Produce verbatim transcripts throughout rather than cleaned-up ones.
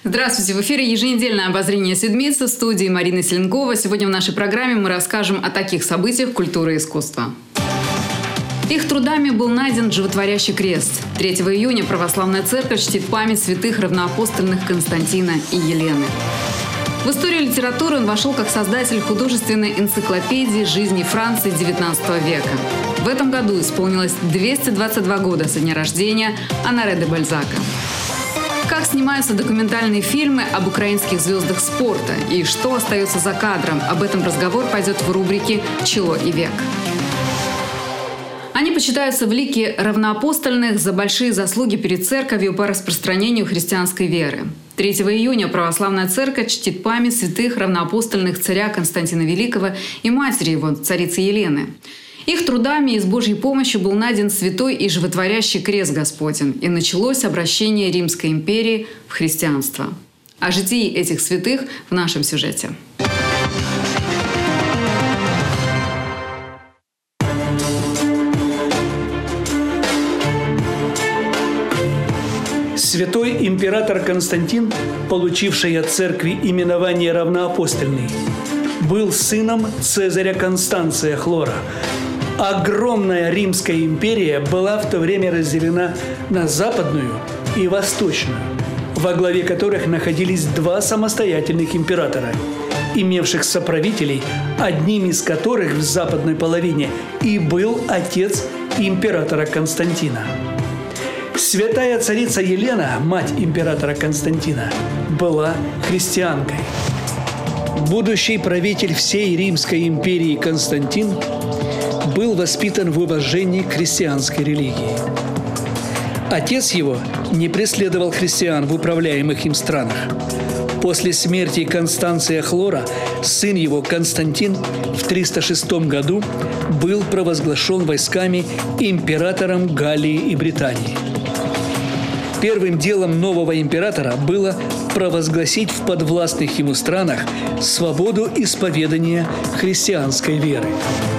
Здравствуйте! В эфире еженедельное обозрение Седмицы в студии Марина Селенкова. Сегодня в нашей программе мы расскажем о таких событиях культуры и искусства. Их трудами был найден животворящий крест. третьего июня православная церковь чтит память святых равноапостольных Константина и Елены. В историю литературы он вошел как создатель художественной энциклопедии жизни Франции девятнадцатого века. В этом году исполнилось двести двадцать два года со дня рождения Оноре де Бальзака. Как снимаются документальные фильмы об украинских звездах спорта и что остается за кадром, об этом разговор пойдет в рубрике «Чело и век». Они почитаются в лике равноапостольных за большие заслуги перед церковью по распространению христианской веры. третьего июня православная церковь чтит память святых равноапостольных царя Константина Великого и матери его, царицы Елены. Их трудами и с Божьей помощью был найден святой и животворящий крест Господень, и началось обращение Римской империи в христианство. О житии этих святых в нашем сюжете. Святой император Константин, получивший от церкви именование равноапостольный, был сыном Цезаря Констанция Хлора. Огромная Римская империя была в то время разделена на западную и восточную, во главе которых находились два самостоятельных императора, имевших соправителей, одним из которых в западной половине и был отец императора Константина. Святая царица Елена, мать императора Константина, была христианкой. Будущий правитель всей Римской империи Константин был воспитан в уважении к христианской религии. Отец его не преследовал христиан в управляемых им странах. После смерти Констанция Хлора сын его Константин в триста шестом году был провозглашен войсками императором Галлии и Британии. Первым делом нового императора было провозгласить в подвластных ему странах свободу исповедания христианской веры.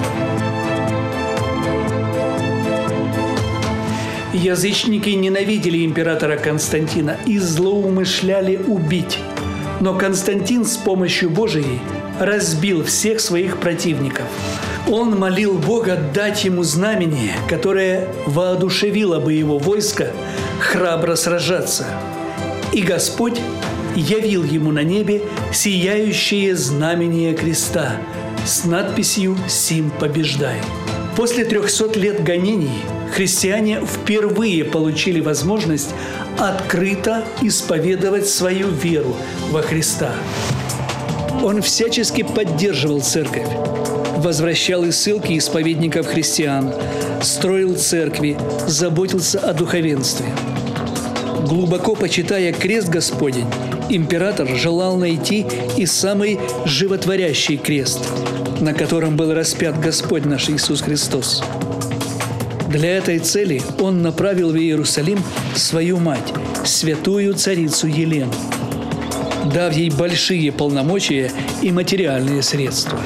Язычники ненавидели императора Константина и злоумышляли убить. Но Константин с помощью Божией разбил всех своих противников. Он молил Бога дать ему знамение, которое воодушевило бы его войско храбро сражаться. И Господь явил ему на небе сияющее знамение креста с надписью «Сим побеждай». После трехсот лет гонений христиане впервые получили возможность открыто исповедовать свою веру во Христа. Он всячески поддерживал церковь, возвращал и ссылки исповедников христиан, строил церкви, заботился о духовенстве. Глубоко почитая крест Господень, император желал найти и самый животворящий крест, на котором был распят Господь наш Иисус Христос. Для этой цели он направил в Иерусалим свою мать, святую царицу Елену, дав ей большие полномочия и материальные средства.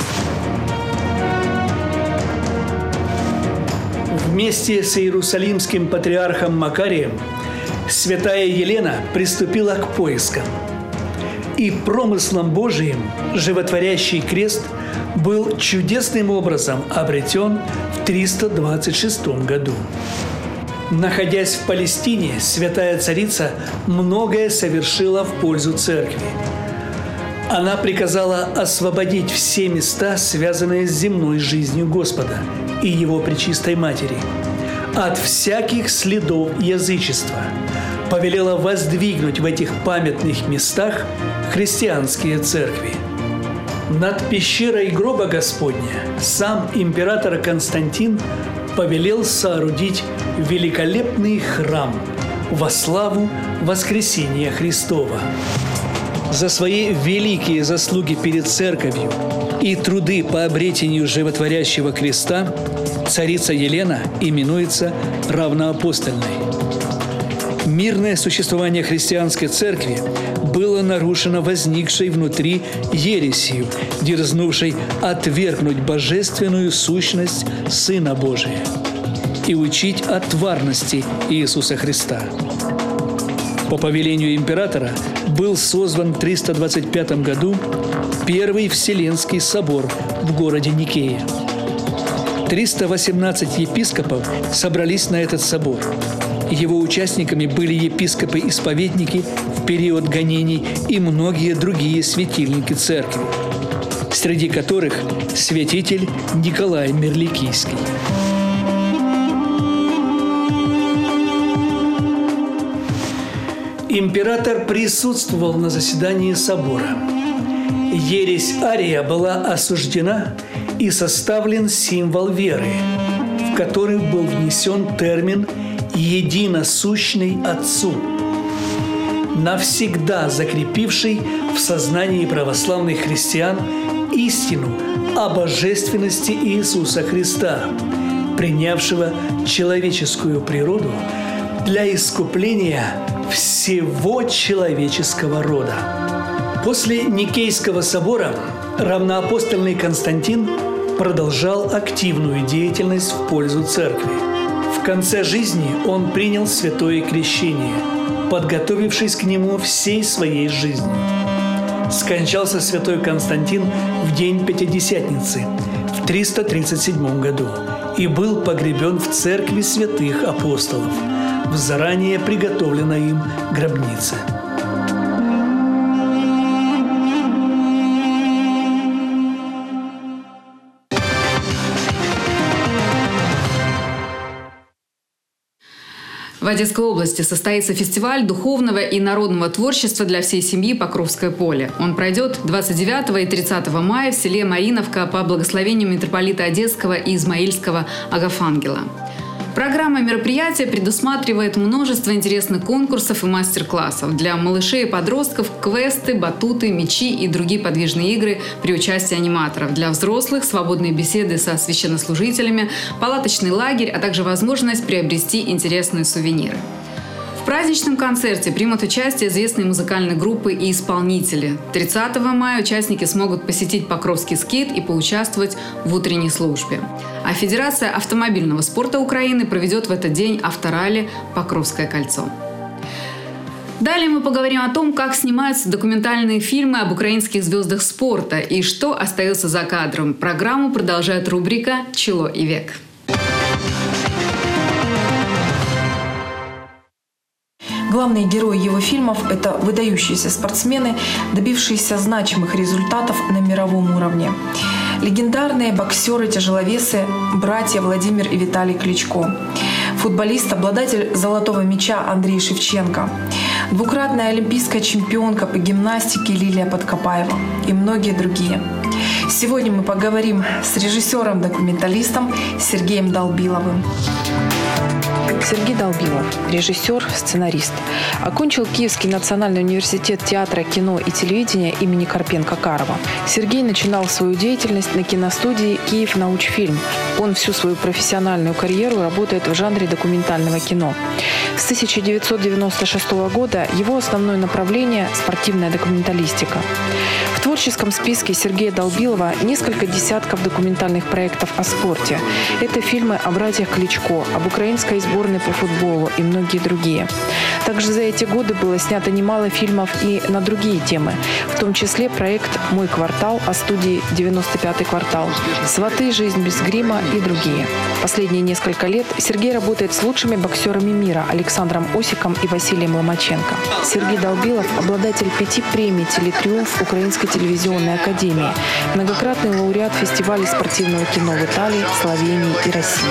Вместе с иерусалимским патриархом Макарием святая Елена приступила к поискам. И промыслом Божиим животворящий крест был чудесным образом обретен в триста двадцать шестом году. Находясь в Палестине, святая царица многое совершила в пользу церкви. Она приказала освободить все места, связанные с земной жизнью Господа и Его Пречистой Матери, от всяких следов язычества. Повелела воздвигнуть в этих памятных местах христианские церкви. Над пещерой гроба Господня сам император Константин повелел соорудить великолепный храм во славу воскресения Христова. За свои великие заслуги перед церковью и труды по обретению животворящего креста царица Елена именуется равноапостольной. Мирное существование христианской церкви было нарушено возникшей внутри ересью, дерзнувшей отвергнуть божественную сущность Сына Божия и учить о тварности Иисуса Христа. По повелению императора был создан в триста двадцать пятом году Первый Вселенский собор в городе Никее. триста восемнадцать епископов собрались на этот собор. Его участниками были епископы-исповедники в период гонений и многие другие светильники церкви, среди которых святитель Николай Мирликийский. Император присутствовал на заседании собора. Ересь Ария была осуждена и составлен символ веры, в который был внесен термин «единосущный Отцу», навсегда закрепивший в сознании православных христиан истину о божественности Иисуса Христа, принявшего человеческую природу для искупления всего человеческого рода. После Никейского собора равноапостольный Константин продолжал активную деятельность в пользу церкви. В конце жизни он принял святое крещение, подготовившись к нему всей своей жизнью. Скончался святой Константин в день Пятидесятницы в триста тридцать седьмом году и был погребен в церкви святых апостолов в заранее приготовленной им гробнице. В Одесской области состоится фестиваль духовного и народного творчества для всей семьи «Покровское поле». Он пройдет двадцать девятого и тридцатого мая в селе Мариновка по благословению митрополита Одесского и Измаильского Агафангела. Программа мероприятия предусматривает множество интересных конкурсов и мастер-классов для малышей и подростков, квесты, батуты, мячи и другие подвижные игры при участии аниматоров. Для взрослых – свободные беседы со священнослужителями, палаточный лагерь, а также возможность приобрести интересные сувениры. В праздничном концерте примут участие известные музыкальные группы и исполнители. тридцатого мая участники смогут посетить Покровский скит и поучаствовать в утренней службе. А Федерация автомобильного спорта Украины проведет в этот день авторалли «Покровское кольцо». Далее мы поговорим о том, как снимаются документальные фильмы об украинских звездах спорта и что остается за кадром. Программу продолжает рубрика «Чело и век». Главные герои его фильмов – это выдающиеся спортсмены, добившиеся значимых результатов на мировом уровне. Легендарные боксеры-тяжеловесы, братья Владимир и Виталий Кличко. Футболист, обладатель золотого мяча Андрей Шевченко. Двукратная олимпийская чемпионка по гимнастике Лилия Подкопаева. И многие другие. Сегодня мы поговорим с режиссером-документалистом Сергеем Долбиловым. Сергей Долбилов – режиссер, сценарист. Окончил Киевский национальный университет театра, кино и телевидения имени Карпенко-Карова. Сергей начинал свою деятельность на киностудии «Киев Научфильм». Он всю свою профессиональную карьеру работает в жанре документального кино. С тысяча девятьсот девяносто шестого года его основное направление – спортивная документалистика. В творческом списке Сергея Долбилова несколько десятков документальных проектов о спорте. Это фильмы о братьях Кличко, об украинской сборной по футболу и многие другие. Также за эти годы было снято немало фильмов и на другие темы, в том числе проект «Мой квартал» о студии «девяносто пятый квартал», «Сваты. Жизнь без грима» и другие. Последние несколько лет Сергей работает с лучшими боксерами мира Александром Осиком и Василием Ломаченко. Сергей Долбилов – обладатель пяти премий «Телетриумф» Украинской телевизионной академии, многократный лауреат фестивалей спортивного кино в Италии, Словении и России.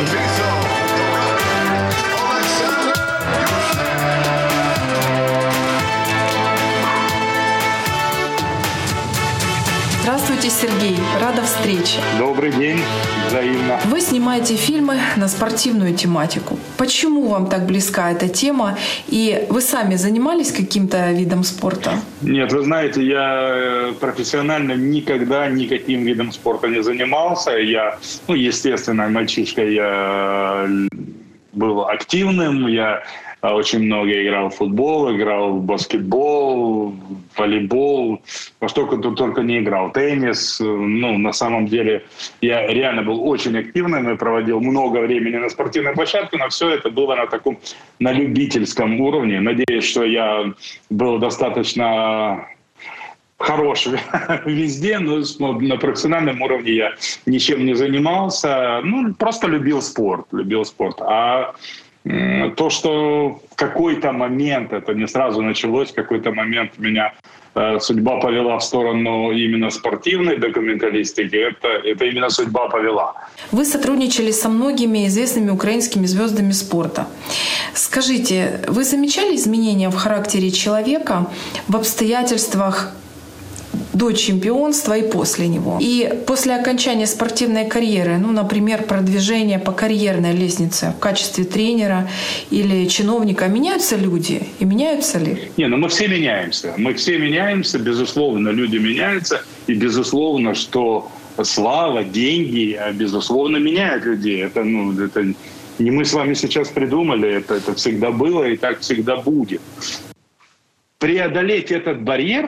Здравствуйте, Сергей. Рада встрече. Добрый день. Взаимно. Вы снимаете фильмы на спортивную тематику. Почему вам так близка эта тема? И вы сами занимались каким-то видом спорта? Нет, вы знаете, я профессионально никогда никаким видом спорта не занимался. Я, ну, естественно, мальчишкой я был активным. Я очень много играл в футбол, играл в баскетбол, в волейбол, во что тут только не играл. Теннис. Ну, на самом деле, я реально был очень активным и проводил много времени на спортивной площадке, но все это было на таком, на любительском уровне. Надеюсь, что я был достаточно хорош везде, но на профессиональном уровне я ничем не занимался. Ну, просто любил спорт, любил спорт. А то, что в какой-то момент, это не сразу началось, в какой-то момент меня э, судьба повела в сторону именно спортивной документалистики, это, это именно судьба повела. Вы сотрудничали со многими известными украинскими звездами спорта. Скажите, вы замечали изменения в характере человека, в обстоятельствах до чемпионства и после него? И после окончания спортивной карьеры, ну, например, продвижение по карьерной лестнице в качестве тренера или чиновника, меняются люди? И меняются ли? Не, ну мы все меняемся. Мы все меняемся, безусловно, люди меняются. И безусловно, что слава, деньги, безусловно, меняют людей. Это, ну, это не мы с вами сейчас придумали, это, это всегда было и так всегда будет. Преодолеть этот барьер,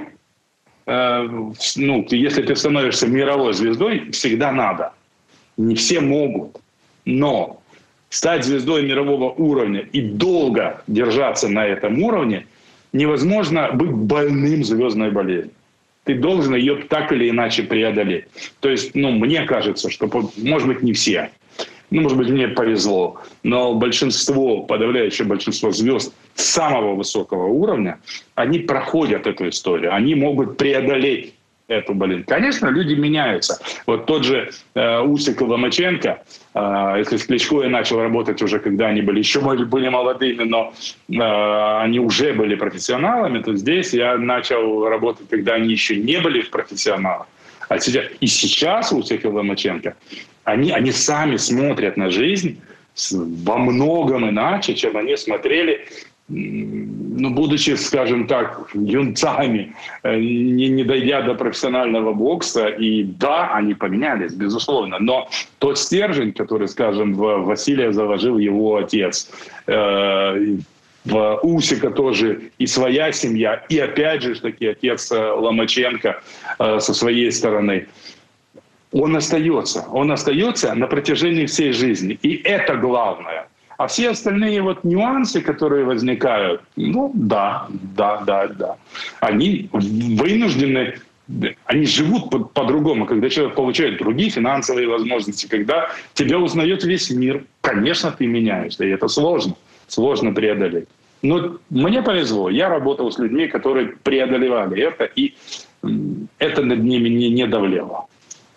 ну, если ты становишься мировой звездой, всегда надо. Не все могут. Но стать звездой мирового уровня и долго держаться на этом уровне невозможно быть больным звездной болезнью. Ты должен ее так или иначе преодолеть. То есть, ну, мне кажется, что, может быть, не все. Ну, может быть, мне повезло. Но большинство, подавляющее большинство звезд самого высокого уровня, они проходят эту историю. Они могут преодолеть эту болезнь. Конечно, люди меняются. Вот тот же э, Усик и Ломаченко, э, если с Кличко я начал работать уже, когда они были еще были молодыми, но э, они уже были профессионалами, то здесь я начал работать, когда они еще не были профессионалами. А сейчас, и сейчас Усик и Ломаченко, они, они сами смотрят на жизнь во многом иначе, чем они смотрели, ну, будучи, скажем так, юнцами, не, не дойдя до профессионального бокса. И да, они поменялись, безусловно. Но тот стержень, который, скажем, в Василия заложил его отец, э, в Усика тоже и своя семья, и опять же таки отец Ломаченко э, со своей стороны, он остается. Он остается на протяжении всей жизни. И это главное. А все остальные вот нюансы, которые возникают, ну да, да, да, да. Они вынуждены, они живут по- по-другому. Когда человек получает другие финансовые возможности, когда тебя узнает весь мир, конечно, ты меняешься. И это сложно, сложно преодолеть. Но мне повезло. Я работал с людьми, которые преодолевали это, и это над ними не, не давлело.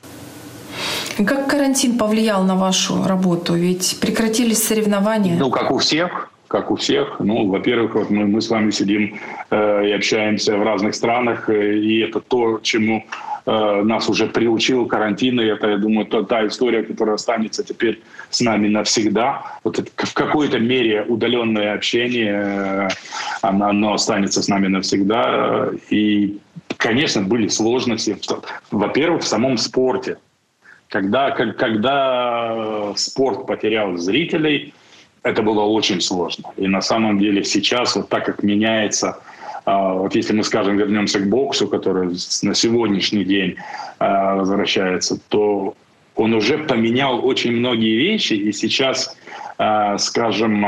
Как карантин повлиял на вашу работу? Ведь прекратились соревнования. Ну, как у всех, как у всех. Ну, во-первых, вот мы, мы с вами сидим э, и общаемся в разных странах, э, и это то, чему э, нас уже приучил карантин, и это, я думаю, та, та история, которая останется теперь с нами навсегда. Вот это, в какой-то мере удаленное общение, э, оно, оно останется с нами навсегда. И, конечно, были сложности, во-первых, в самом спорте. Когда, когда спорт потерял зрителей, это было очень сложно. И на самом деле сейчас, вот так как меняется, вот если мы, скажем, вернемся к боксу, который на сегодняшний день возвращается, то он уже поменял очень многие вещи. И сейчас, скажем,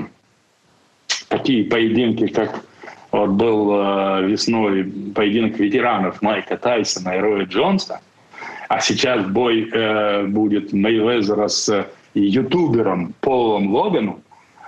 такие поединки, как вот был весной поединок ветеранов Майка Тайсона и Роя Джонса, а сейчас бой э, будет Мейвезера с ютубером Полом Логаном.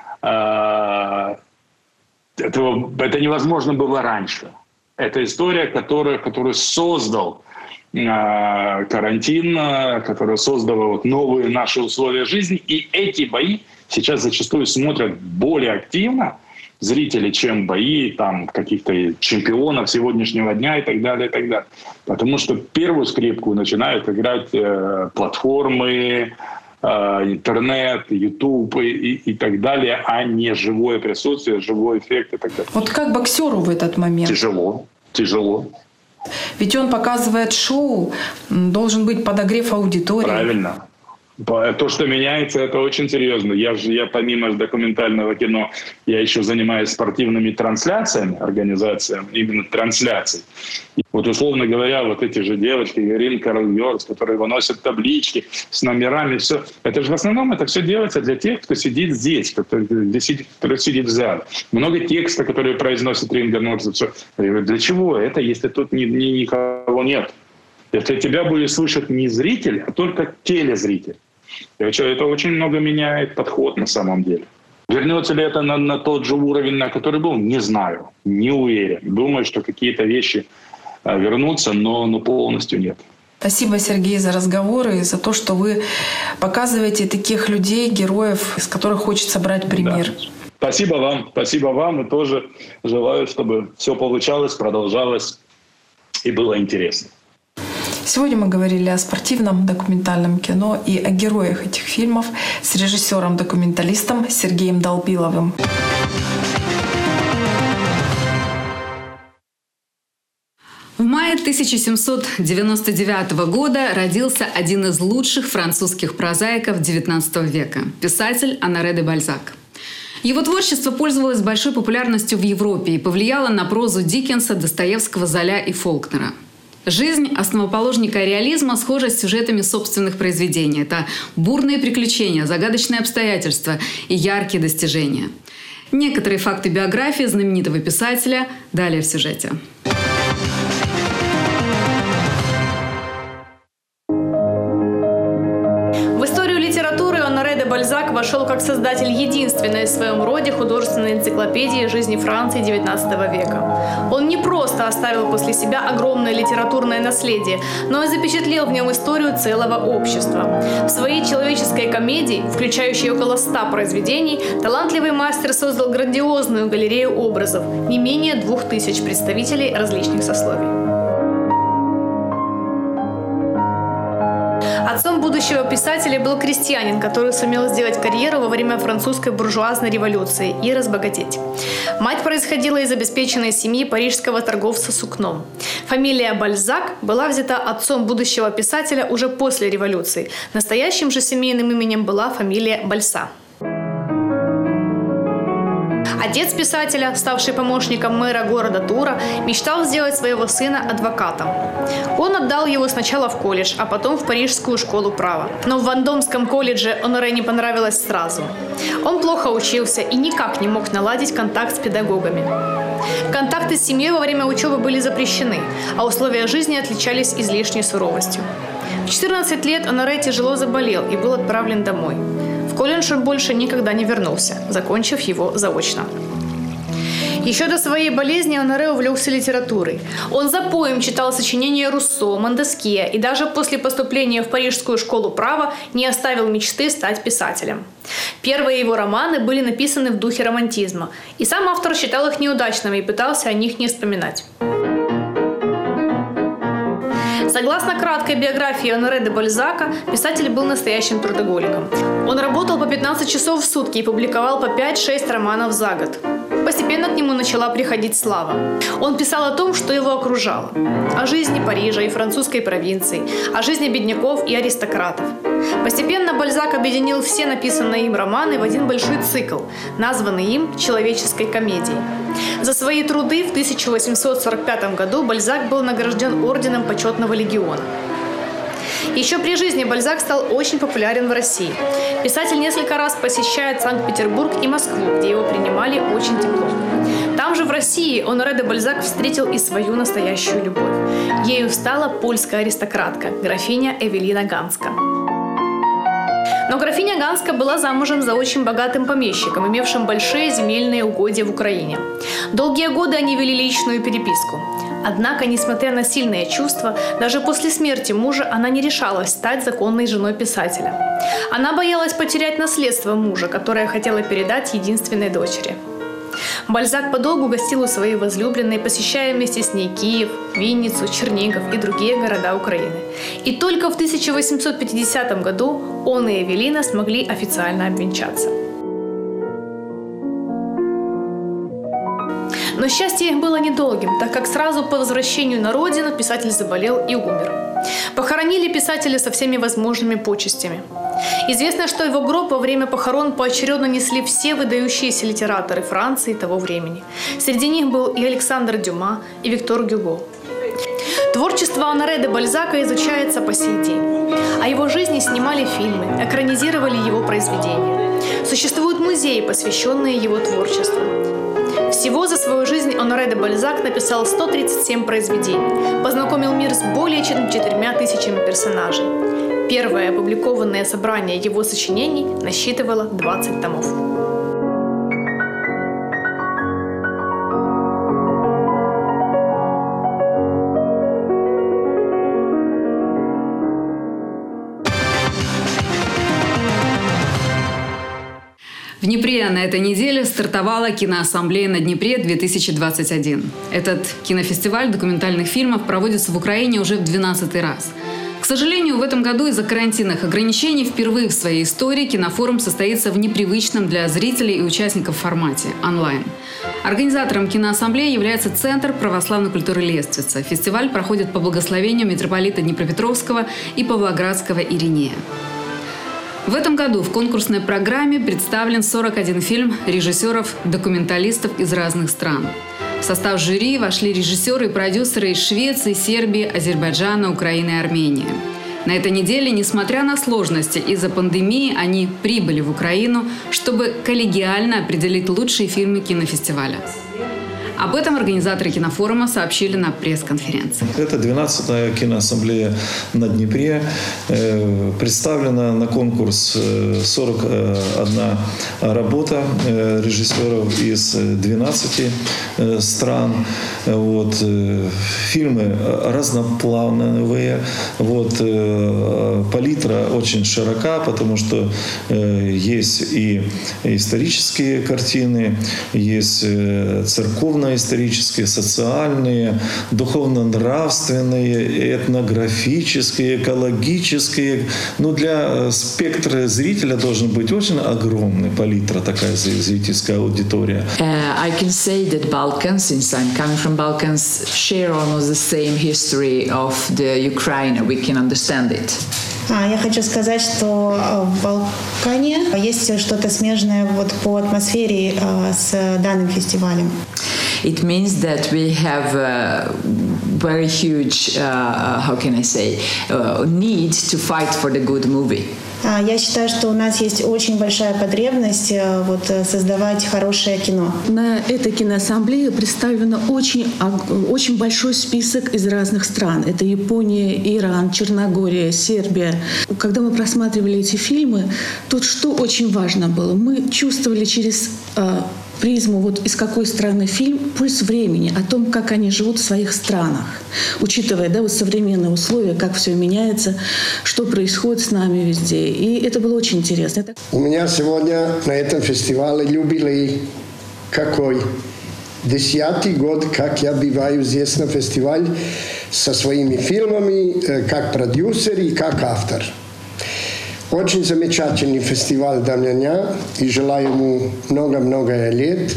Э, этого, это невозможно было раньше. Это история, которая, которую создал э, карантин, э, которая создала вот новые наши условия жизни. И эти бои сейчас зачастую смотрят более активно зрители, чем бои там, каких-то чемпионов сегодняшнего дня и так далее, и так далее. Потому что первую скрипку начинают играть э, платформы, э, интернет, YouTube и, и, и так далее, а не живое присутствие, живой эффект и так далее. Вот как боксеру в этот момент? Тяжело, тяжело. Ведь он показывает шоу, должен быть подогрев аудитории. Правильно. То, что меняется, это очень серьезно. Я же, я помимо документального кино, я еще занимаюсь спортивными трансляциями, организациями именно трансляций. И вот условно говоря, вот эти же девочки, Ирина Карл-Йорс, которые выносят таблички с номерами, все. Это же в основном это все делается для тех, кто сидит здесь, кто, кто, сидит, кто сидит в зале. Много текста, которые произносит Ринга Норза. Все. Для чего это, если тут ни, ни, никого нет? Если тебя будет слышать не зритель, а только телезритель. Это очень много меняет подход на самом деле. Вернется ли это на, на тот же уровень, на который был? Не знаю, не уверен. Думаю, что какие-то вещи вернутся, но, но полностью нет. Спасибо, Сергей, за разговоры и за то, что вы показываете таких людей, героев, из которых хочется брать пример. Да. Спасибо вам, спасибо вам. И тоже желаю, чтобы все получалось, продолжалось и было интересно. Сегодня мы говорили о спортивном документальном кино и о героях этих фильмов с режиссером-документалистом Сергеем Долбиловым. В мае тысяча семьсот девяносто девятого года родился один из лучших французских прозаиков девятнадцатого века – писатель Оноре де Бальзак. Его творчество пользовалось большой популярностью в Европе и повлияло на прозу Диккенса, Достоевского, Золя и Фолкнера. Жизнь основоположника реализма схожа с сюжетами собственных произведений. Это бурные приключения, загадочные обстоятельства и яркие достижения. Некоторые факты биографии знаменитого писателя далее в сюжете. Бальзак вошел как создатель единственной в своем роде художественной энциклопедии жизни Франции девятнадцатого века. Он не просто оставил после себя огромное литературное наследие, но и запечатлел в нем историю целого общества. В своей человеческой комедии, включающей около ста произведений, талантливый мастер создал грандиозную галерею образов, не менее двух тысяч представителей различных сословий. Отцом будущего писателя был крестьянин, который сумел сделать карьеру во время французской буржуазной революции и разбогатеть. Мать происходила из обеспеченной семьи парижского торговца сукном. Фамилия Бальзак была взята отцом будущего писателя уже после революции. Настоящим же семейным именем была фамилия Бальса. Отец писателя, ставший помощником мэра города Тура, мечтал сделать своего сына адвокатом. Он отдал его сначала в колледж, а потом в Парижскую школу права. Но в Вандомском колледже Оноре не понравилось сразу. Он плохо учился и никак не мог наладить контакт с педагогами. Контакты с семьей во время учебы были запрещены, а условия жизни отличались излишней суровостью. В четырнадцать лет Оноре тяжело заболел и был отправлен домой. В колледж он больше никогда не вернулся, закончив его заочно. Еще до своей болезни Оноре увлекся литературой. Он запоем читал сочинения Руссо, Монтескье и даже после поступления в Парижскую школу права не оставил мечты стать писателем. Первые его романы были написаны в духе романтизма, и сам автор считал их неудачными и пытался о них не вспоминать. Согласно краткой биографии Оноре де Бальзака, писатель был настоящим трудоголиком. Он работал по пятнадцать часов в сутки и публиковал по пять-шесть романов за год. Постепенно к нему начала приходить слава. Он писал о том, что его окружало. О жизни Парижа и французской провинции, о жизни бедняков и аристократов. Постепенно Бальзак объединил все написанные им романы в один большой цикл, названный им «Человеческой комедией». За свои труды в тысяча восемьсот сорок пятом году Бальзак был награжден орденом Почетного легиона. Еще при жизни Бальзак стал очень популярен в России. Писатель несколько раз посещает Санкт-Петербург и Москву, где его принимали очень тепло. Там же в России Оноре де Бальзак встретил и свою настоящую любовь. Ею стала польская аристократка, графиня Эвелина Ганска. Но графиня Ганска была замужем за очень богатым помещиком, имевшим большие земельные угодья в Украине. Долгие годы они вели личную переписку. Однако, несмотря на сильные чувства, даже после смерти мужа она не решалась стать законной женой писателя. Она боялась потерять наследство мужа, которое хотела передать единственной дочери. Бальзак подолгу гостил у своей возлюбленной, посещая вместе с ней Киев, Винницу, Чернигов и другие города Украины. И только в тысяча восемьсот пятидесятом году он и Эвелина смогли официально обвенчаться. Но счастье их было недолгим, так как сразу по возвращению на родину писатель заболел и умер. Похоронили писателя со всеми возможными почестями. Известно, что его гроб во время похорон поочередно несли все выдающиеся литераторы Франции того времени. Среди них был и Александр Дюма, и Виктор Гюго. Творчество Оноре де Бальзака изучается по сей день. О его жизни снимали фильмы, экранизировали его произведения. Существуют музеи, посвященные его творчеству. Всего за свою жизнь Оноре де Бальзак написал сто тридцать семь произведений, познакомил мир с более чем четырьмя тысячами персонажей. Первое опубликованное собрание его сочинений насчитывало двадцать томов. В Днепре на этой неделе стартовала киноассамблея на Днепре-две тысячи двадцать один. Этот кинофестиваль документальных фильмов проводится в Украине уже в двенадцатый раз. К сожалению, в этом году из-за карантинных ограничений впервые в своей истории кинофорум состоится в непривычном для зрителей и участников формате – онлайн. Организатором киноассамблеи является Центр православной культуры Лествица. Фестиваль проходит по благословению митрополита Днепропетровского и Павлоградского Иринея. В этом году в конкурсной программе представлен сорок один фильм режиссеров-документалистов из разных стран. В состав жюри вошли режиссеры и продюсеры из Швеции, Сербии, Азербайджана, Украины и Армении. На этой неделе, несмотря на сложности из-за пандемии, они прибыли в Украину, чтобы коллегиально определить лучшие фильмы кинофестиваля. Об этом организаторы кинофорума сообщили на пресс-конференции. Это двенадцатая киноассамблея на Днепре. Представлена на конкурс сорок одна работа режиссеров из двенадцати стран. Вот. Фильмы разноплановые. Вот. Палитра очень широка, потому что есть и исторические картины, есть церковные, исторические, социальные, духовно-нравственные, этнографические, экологические. Ну, для спектра зрителя должен быть очень огромный палитра, такая зрительская аудитория. Uh, I can say that Balkans, since I'm coming from Balkans, share almost the same history of the Ukraine. We can understand it. Я хочу сказать, что в Балкане есть что-то смежное вот по атмосфере с данным фестивалем. It means that we have a very huge, uh, how can I say, uh, need to fight for the good movie. Я считаю, что у нас есть очень большая потребность вот, создавать хорошее кино. На этой киноассамблее представлено очень, очень большой список из разных стран. Это Япония, Иран, Черногория, Сербия. Когда мы просматривали эти фильмы, тут что очень важно было? Мы чувствовали через призму, вот из какой страны фильм, пульс времени, о том, как они живут в своих странах. Учитывая, да, вот современные условия, как все меняется, что происходит с нами везде. И это было очень интересно. У меня сегодня на этом фестивале юбилей какой? Десятый год, как я бываю здесь на фестивале со своими фильмами, как продюсер и как автор. Очень замечательный фестиваль для меня и желаю ему много-много лет.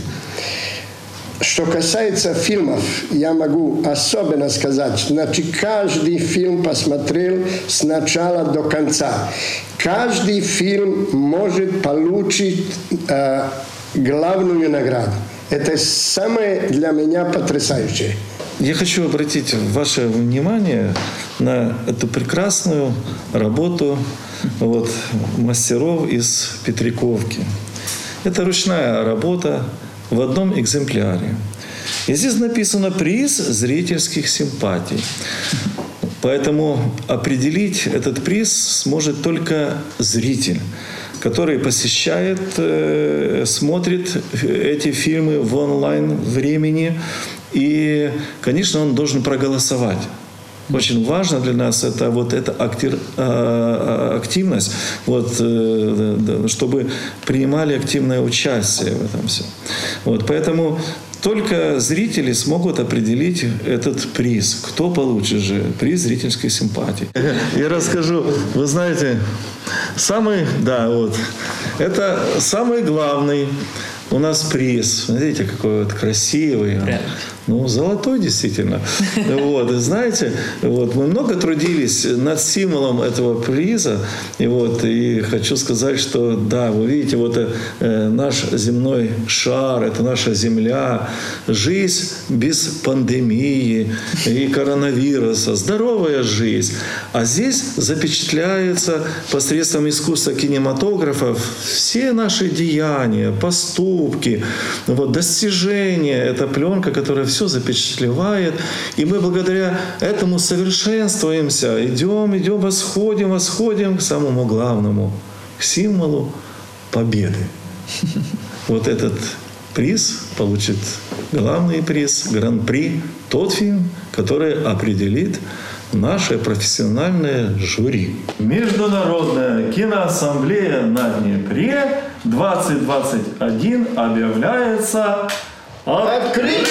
Что касается фильмов, я могу особенно сказать, значит, каждый фильм посмотрел с начала до конца. Каждый фильм может получить э, главную награду. Это самое для меня потрясающее. Я хочу обратить ваше внимание на эту прекрасную работу вот, мастеров из Петриковки. Это ручная работа в одном экземпляре. И здесь написано «Приз зрительских симпатий». Поэтому определить этот приз сможет только зритель, который посещает, смотрит эти фильмы в онлайн-времени. И, конечно, он должен проголосовать. Очень важно для нас это вот эта актив, активность, вот, чтобы принимали активное участие в этом всем. Вот, поэтому только зрители смогут определить этот приз. Кто получит же приз зрительской симпатии? Я расскажу. Вы знаете, самый, да, вот, это самый главный у нас приз. Смотрите, какой вот красивый. Прям. Ну, золотой, действительно. Вот, и знаете, вот, мы много трудились над символом этого приза. И, вот, и хочу сказать, что да, вы видите, вот э, наш земной шар, это наша земля, жизнь без пандемии и коронавируса, здоровая жизнь. А здесь запечатляется посредством искусства кинематографа все наши деяния, поступки, вот, достижения. Это пленка, которая все запечатлевает. И мы благодаря этому совершенствуемся. Идем, идем, восходим, восходим к самому главному, к символу победы. Вот этот приз получит главный приз, гран-при, тот фильм, который определит наше профессиональное жюри. Международная киноассамблея на Днепре двадцать двадцать один объявляется открытой!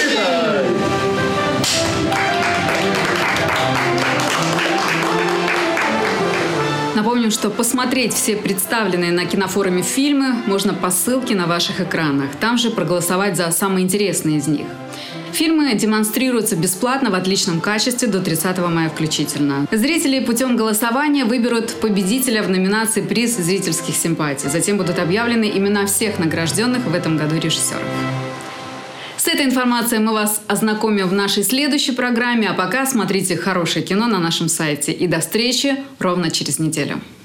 Напомним, что посмотреть все представленные на кинофоруме фильмы можно по ссылке на ваших экранах. Там же проголосовать за самые интересные из них. Фильмы демонстрируются бесплатно в отличном качестве до тридцатого мая включительно. Зрители путем голосования выберут победителя в номинации «Приз зрительских симпатий». Затем будут объявлены имена всех награжденных в этом году режиссеров. С этой информацией мы вас ознакомим в нашей следующей программе. А пока смотрите хорошее кино на нашем сайте. И до встречи ровно через неделю.